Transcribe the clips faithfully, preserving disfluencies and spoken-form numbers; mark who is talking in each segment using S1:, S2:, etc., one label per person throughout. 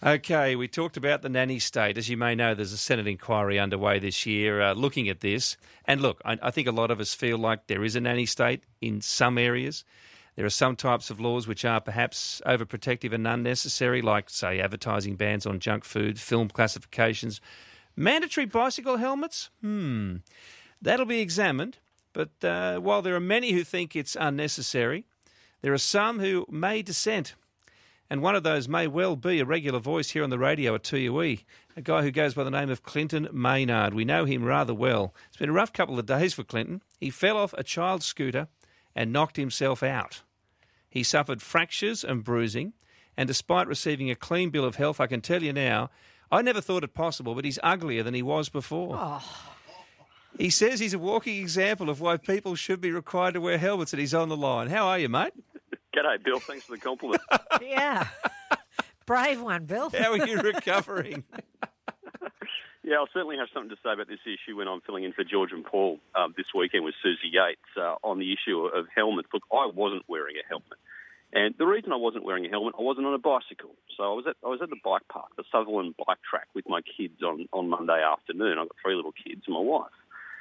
S1: Okay, we talked about the nanny state. As you may know, there's a Senate inquiry underway this year uh, looking at this. And look, I, I think a lot of us feel like there is a nanny state in some areas. There are some types of laws which are perhaps overprotective and unnecessary, like, say, advertising bans on junk food, film classifications. Mandatory bicycle helmets? Hmm. That'll be examined. But uh, while there are many who think it's unnecessary, there are some who may dissent. And one of those may well be a regular voice here on the radio at two U E, a guy who goes by the name of Clinton Maynard. We know him rather well. It's been a rough couple of days for Clinton. He fell off a child's scooter and knocked himself out. He suffered fractures and bruising, and despite receiving a clean bill of health, I can tell you now, I never thought it possible, but he's uglier than he was before.
S2: Oh.
S1: He says he's a walking example of why people should be required to wear helmets, and he's on the line. How are you, mate?
S3: G'day, Bill. Thanks for the compliment.
S2: Yeah. Brave one, Bill.
S1: How are you recovering?
S3: Yeah, I'll certainly have something to say about this issue when I'm filling in for George and Paul um, this weekend with Susie Yates uh, on the issue of helmets. Look, I wasn't wearing a helmet. And the reason I wasn't wearing a helmet, I wasn't on a bicycle. So I was at I was at the bike park, the Sutherland bike track, with my kids on, on Monday afternoon. I've got three little kids and my wife.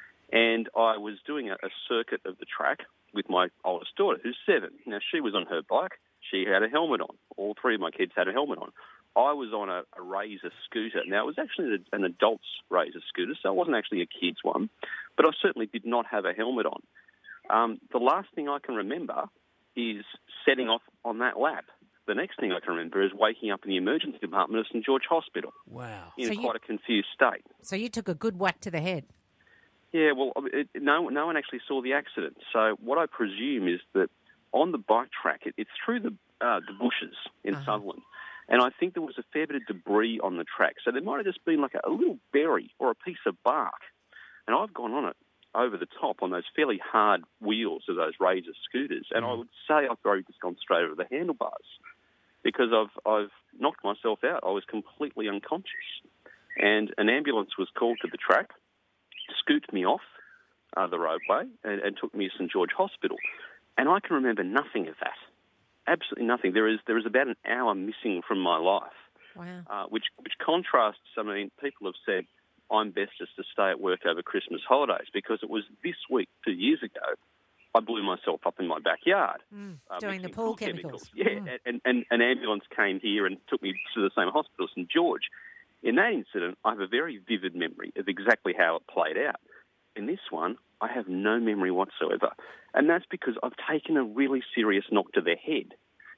S3: And I was doing a, a circuit of the track with my oldest daughter, who's seven. Now, she was on her bike. She had a helmet on. All three of my kids had a helmet on. I was on a, a Razor scooter. Now, it was actually an adult's Razor scooter, so it wasn't actually a kid's one. But I certainly did not have a helmet on. Um, the last thing I can remember is setting off on that lap. The next thing I can remember is waking up in the emergency department of St George Hospital.
S1: Wow.
S3: In
S2: So
S3: quite
S2: you-
S3: a confused state.
S2: So you took a good whack to the head.
S3: Yeah, well, it, no, no one actually saw the accident. So what I presume is that on the bike track, it, it's through the uh, the bushes in
S2: Uh-huh.
S3: Sutherland, and I think there was a fair bit of debris on the track. So there might have just been like a, a little berry or a piece of bark, and I've gone on it over the top on those fairly hard wheels of those Razor scooters, and I would say I've probably just gone straight over the handlebars because I've I've knocked myself out. I was completely unconscious, and an ambulance was called to the track, scooped me off uh, the roadway and, and took me to St George Hospital. And I can remember nothing of that. Absolutely nothing. There is there is about an hour missing from my life,
S2: Wow.
S3: uh, which which contrasts, I mean, people have said I'm best just to stay at work over Christmas holidays because it was this week, two years ago, I blew myself up in my backyard.
S2: Mm,
S3: uh,
S2: doing the
S3: mixing
S2: pool
S3: pool
S2: chemicals.
S3: Yeah,
S2: Mm.
S3: and, and an ambulance came here and took me to the same hospital, St George. In that incident, I have a very vivid memory of exactly how it played out. In this one, I have no memory whatsoever. And that's because I've taken a really serious knock to the head.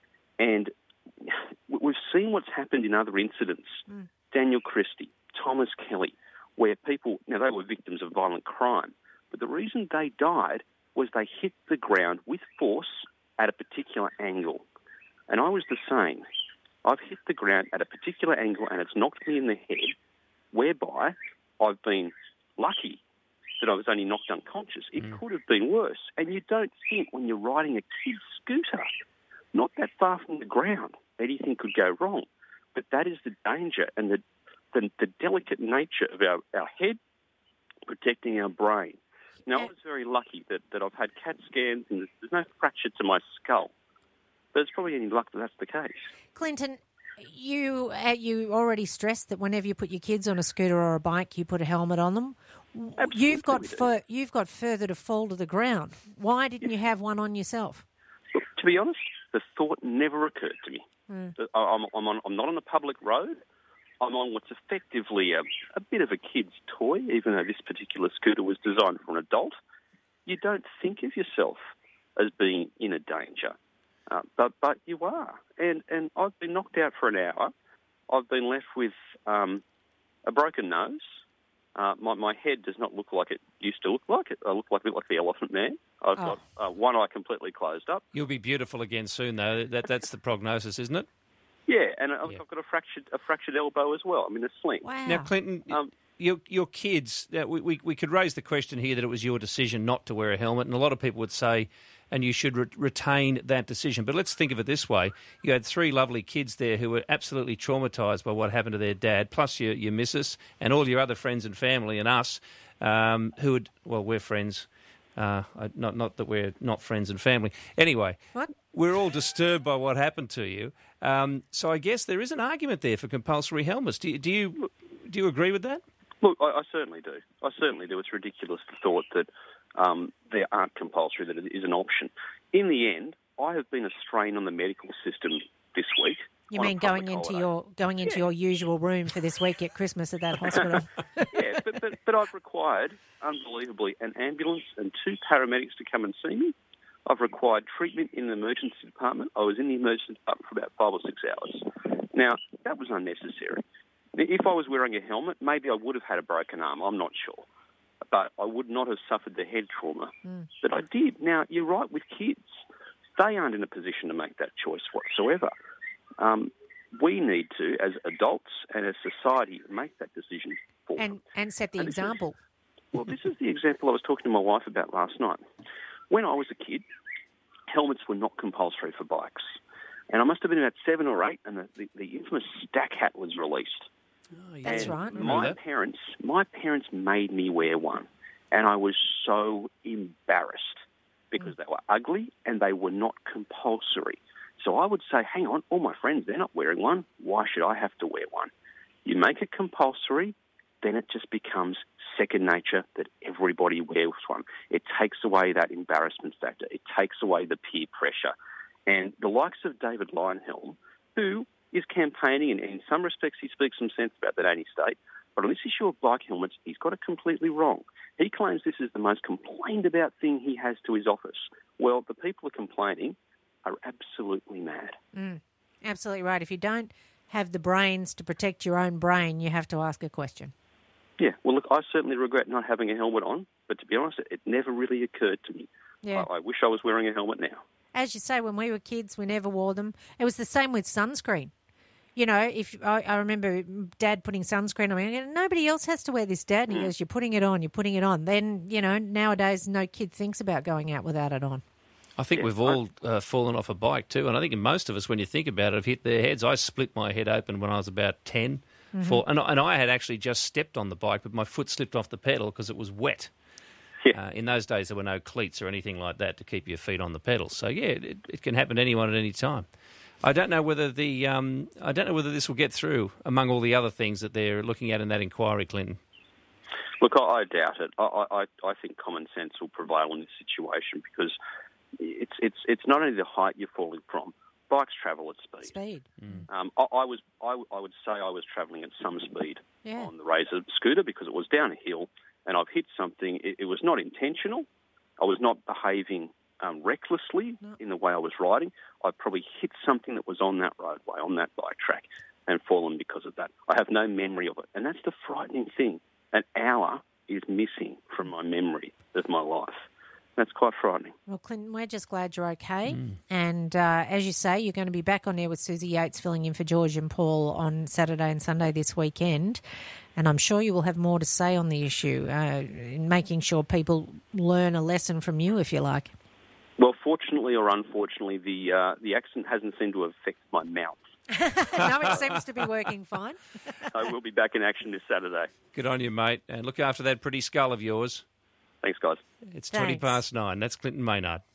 S3: And we've seen what's happened in other incidents.
S2: Mm.
S3: Daniel Christie, Thomas Kelly, where people, now they were victims of violent crime, but the reason they died was they hit the ground with force at a particular angle. And I was the same. I've hit the ground at a particular angle and it's knocked me in the head, whereby I've been lucky that I was only knocked unconscious. It mm. could have been worse. And you don't think when you're riding a kid's scooter, not that far from the ground, anything could go wrong. But that is the danger and the the, the delicate nature of our, our head protecting our brain. Now, I was very lucky that, that I've had CAT scans and there's, there's no fracture to my skull. But it's probably any luck that that's the case.
S2: Clinton, you uh, you already stressed that whenever you put your kids on a scooter or a bike, you put a helmet on them.
S3: Absolutely
S2: You've got
S3: we do.
S2: fur, you've got further to fall to the ground. Why didn't you have one on yourself?
S3: Look, to be honest, the thought never occurred to me.
S2: Mm.
S3: I- I'm, I'm, on, I'm not on a public road. I'm on what's effectively a, a bit of a kid's toy, even though this particular scooter was designed for an adult. You don't think of yourself as being in a danger, uh, but but you are. And and I've been knocked out for an hour. I've been left with um, a broken nose. Uh, my, my head does not look like it used to look like. It I look like a bit like the Elephant Man. I've
S2: Oh.
S3: got uh, one eye completely closed up.
S1: You'll be beautiful again soon, though. That That's the prognosis, isn't it?
S3: Yeah, and I've
S1: Yeah.
S3: got a fractured a fractured elbow as well. I'm in a sling.
S2: Wow.
S1: Now, Clinton,
S3: Um,
S1: your your kids, uh, we, we we could raise the question here that it was your decision not to wear a helmet, and a lot of people would say, and you should re- retain that decision. But let's think of it this way. You had three lovely kids there who were absolutely traumatised by what happened to their dad, plus your, your missus and all your other friends and family and us, um, who would, well, we're friends, Uh, I, not not that we're not friends and family. Anyway,
S2: What?
S1: we're all disturbed by what happened to you. Um, so I guess there is an argument there for compulsory helmets. Do you do you, do you agree with that?
S3: Look, I, I certainly do. I certainly do. It's ridiculous the thought that um, they aren't compulsory, that it is an option. In the end, I have been a strain on the medical system this week.
S2: You
S3: on a
S2: mean going
S3: public
S2: into
S3: holiday.
S2: your going into
S3: Yeah.
S2: your usual room for this week at Christmas at that hospital?
S3: Yeah, but, but, but I've required, unbelievably, an ambulance and two paramedics to come and see me. I've required treatment in the emergency department. I was in the emergency department for about five or six hours. Now, that was unnecessary. If I was wearing a helmet, maybe I would have had a broken arm. I'm not sure. But I would not have suffered the head trauma
S2: Mm.
S3: that I did. Now, you're right with kids. They aren't in a position to make that choice whatsoever. Um, we need to, as adults and as society, make that decision for
S2: and
S3: them.
S2: and set the
S3: And this is-
S2: example.
S3: Well, this is the example I was talking to my wife about last night. When I was a kid, helmets were not compulsory for bikes. And I must have been about seven or eight, and the, the, the infamous stack hat was released.
S1: Oh, yeah.
S2: That's
S3: And
S2: right.
S1: Remember
S3: My
S1: that?
S3: parents, my parents made me wear one, and I was so embarrassed because they were ugly and they were not compulsory. So I would say, hang on, all my friends, they're not wearing one. Why should I have to wear one? You make it compulsory, then it just becomes second nature that everybody wears one. It takes away that embarrassment factor. It takes away the peer pressure. And the likes of David Lionhelm, who is campaigning, and in some respects he speaks some sense about the nanny-state, but on this issue of bike helmets, he's got it completely wrong. He claims this is the most complained about thing he has to his office. Well, the people are complaining are absolutely mad.
S2: Mm. Absolutely right. If you don't have the brains to protect your own brain, you have to ask a question.
S3: Yeah, well, look, I certainly regret not having a helmet on, but to be honest, it never really occurred to me.
S2: Yeah.
S3: I, I wish I was wearing a helmet now.
S2: As you say, when we were kids, we never wore them. It was the same with sunscreen. You know, if I, I remember Dad putting sunscreen on me, nobody else has to wear this, Dad. And he goes, you're putting it on, you're putting it on. Then, you know, nowadays no kid thinks about going out without it on.
S1: I think
S3: Yeah,
S1: we've all uh, fallen off a bike too, and I think most of us, when you think about it, have hit their heads. I split my head open when I was about ten,
S2: Mm-hmm.
S1: for, and, and I had actually just stepped on the bike, but my foot slipped off the pedal because it was wet.
S3: Yeah.
S1: Uh, in those days, there were no cleats or anything like that to keep your feet on the pedal. So yeah, it, it can happen to anyone at any time. I don't know whether the um, I don't know whether this will get through among all the other things that they're looking at in that inquiry, Clinton.
S3: Look, I, I doubt it. I, I, I think common sense will prevail in this situation because it's it's it's not only the height you're falling from. Bikes travel at speed.
S2: Speed.
S3: Um, I, I was I, I would say I was travelling at some speed
S2: Yeah.
S3: on the Razor scooter because it was down a hill and I've hit something. It, it was not intentional. I was not behaving um, recklessly
S2: No.
S3: in the way I was riding. I probably hit something that was on that roadway, on that bike track, and fallen because of that. I have no memory of it, and that's the frightening thing. An hour is missing from my memory of my life. That's quite frightening.
S2: Well, Clinton, we're just glad you're okay. And uh, as you say, you're going to be back on air with Susie Yates filling in for George and Paul on Saturday and Sunday this weekend. And I'm sure you will have more to say on the issue, uh, in making sure people learn a lesson from you, if you like.
S3: Well, fortunately or unfortunately, the uh, the accident hasn't seemed to affect my mouth.
S2: No, it seems to be working fine.
S3: I will be back in action this Saturday.
S1: Good on you, mate, and look after that pretty skull of yours.
S3: Thanks, guys.
S1: It's twenty
S2: Thanks.
S1: past nine. That's Clinton Maynard.